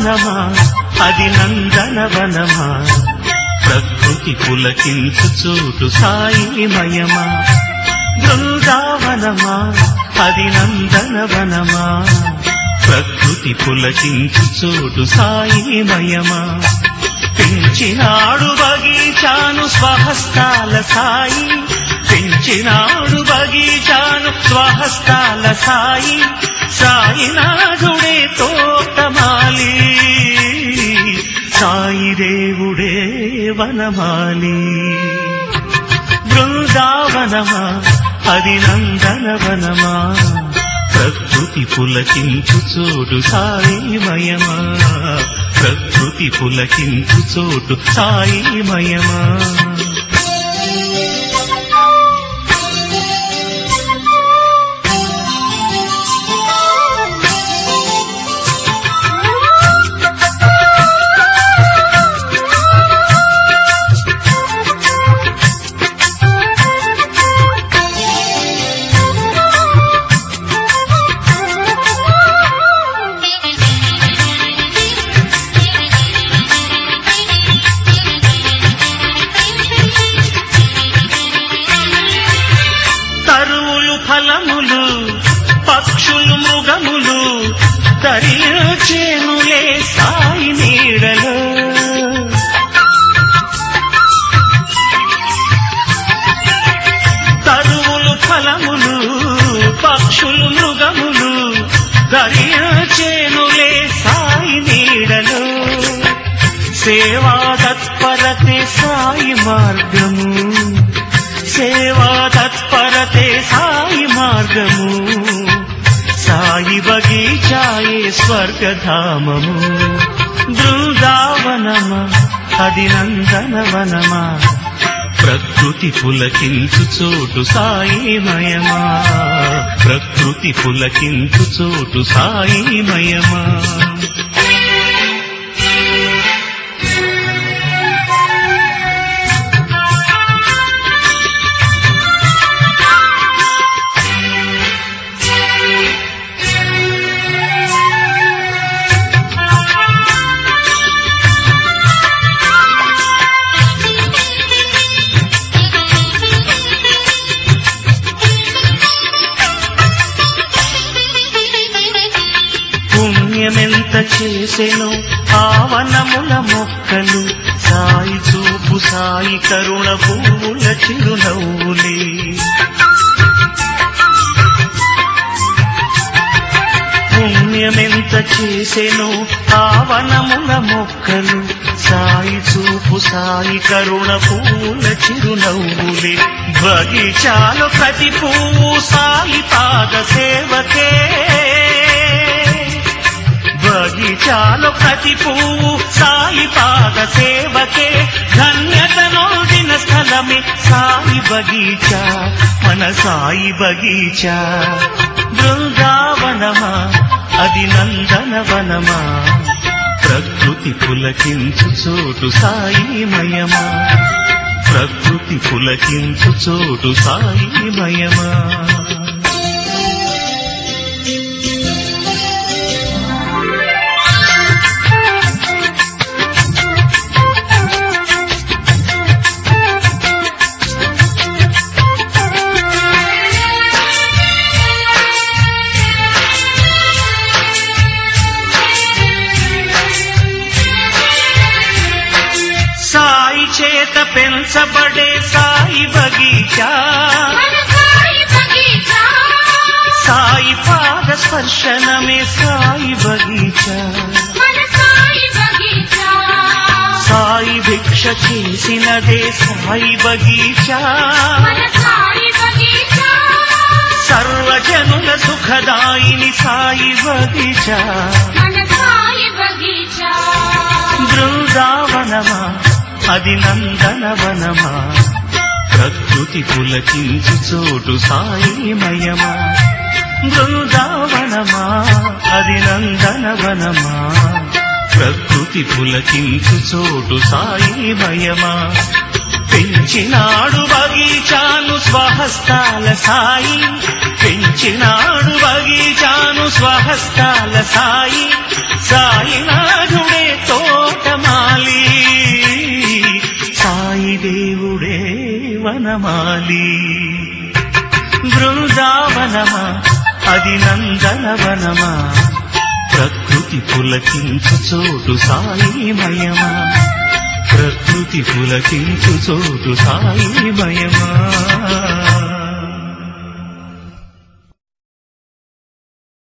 బృందావనమా అది నందనవనమా ప్రకృతి పులకించు చోటు సాయిమయమా బృందావనమా అది నందనవనమా ప్రకృతి పులకించు చోటు సాయిమయమా పెంచినాడు బగీచాను స్వహస్తాల సాయి పెంచినాడు బగీచాను స్వహస్తాల సాయి సాయినాథుడే తోటమాలి సాయి దేవుడే వనమాలి బృందావనమా అది నందనవనమా ప్రకృతి పులకించు చోటు సాయిమయమా ప్రకృతి పులకించు చోటు సాయిమయమా ఫలములు పక్షులు మృగములు తరించేనులే సాయి నీడలో తరువులు ఫలములు పక్షులు మృగములు తరించేనులే సాయి నీడలో సేవా తత్పరతే సాయి మార్గము సేవా తత్పరతే సాయి మార్గము సాయి బగీచాయే స్వర్గధామము బృందావనమా అది నందనవనమా ప్రకృతి పులకించు చోటు సాయిమయమా ప్రకృతి పులకించు చోటు సాయిమయమా పుణ్యమెంత చేసెను ఆవనముల మొక్కలు సాయి చూపు సాయి కరుణ పూల చిరునవ్వులే పుణ్యమెంత చేసెను ఆవనముల మొక్కలు సాయి చూపు సాయి కరుణ పూల చిరునవ్వులే బగీచాలు ప్రతి పువ్వు సాయి పాద సేవకే బగీచాలు ప్రతి పువ్వు సాయి పాద సేవకే ధన్యతనోదిన స్థలమే సాయి బగీచా మన సాయి బగీచా బృందావనమా అది నందనవనమా ప్రకృతి పులకించు చోటు సాయిమయమా ప్రకృతి పులకించు చోటు సాయిమయమా సాయి చేత పెంచబడే సాయి బగీచా సాయి పాద స్పర్శనమే సాయి బగీచా సాయి భిక్ష చేసినదే సాయి బగీచా సర్వజనుల సుఖదాయిని సాయి బగీచా బృందావనమా అది నందనవనమా ప్రకృతి పులకించు చోటు సాయిమయమా బృందావనమా అది నందనవనమా ప్రకృతి పులకించు చోటు సాయిమయమా పెంచినాడు బగీచాను స్వహస్తాల సాయి, పెంచినాడు బగీచాను స్వహస్తాల సాయి, సాయినాథుడే తోటమాలి, సాయి దేవుడే వనమాలి. బృందావనమా అది నందనవనమా, ప్రకృతి పులకించు చోటు సాయిమయమా, ప్రకృతి పులకించు చోటు సాయిమయమా.